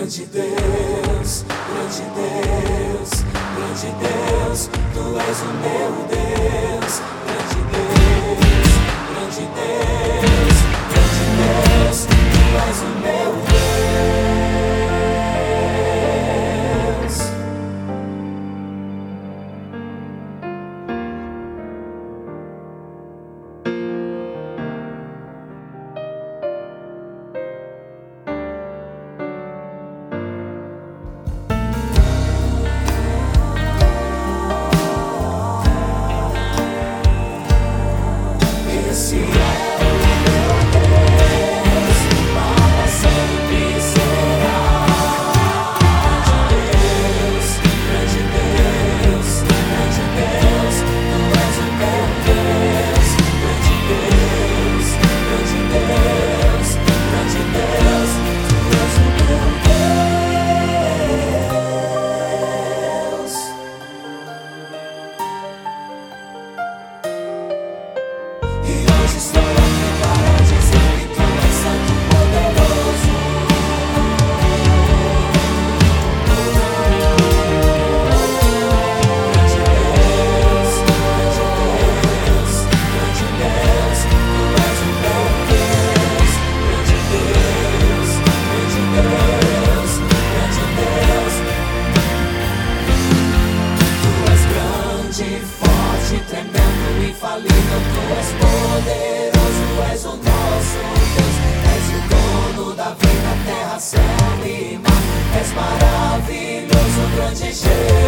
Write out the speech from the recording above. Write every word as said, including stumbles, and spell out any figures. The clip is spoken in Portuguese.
Grande Deus, grande Deus, grande Deus, Tu és o meu Deus. Grande Deus, grande Deus, grande Deus, Tu és o meu Deus. Esse é o meu Deus, para sempre será. Grande Deus, grande Deus, grande Deus, Tu és o meu Deus. Grande Deus, grande Deus, grande Deus, Tu és o meu Deus. E hoje estou aqui para dizer que Tu és santo, poderoso. Grande Deus, grande Deus, grande Deus, Tu és o meu Deus. Grande Deus, grande Deus, grande Deus. Tu és grande, forte, tremendo, infalível. Tu és poderoso, Tu és o nosso Deus. És o dono da vida, terra, céu e mar. És maravilhoso, grande Jesus.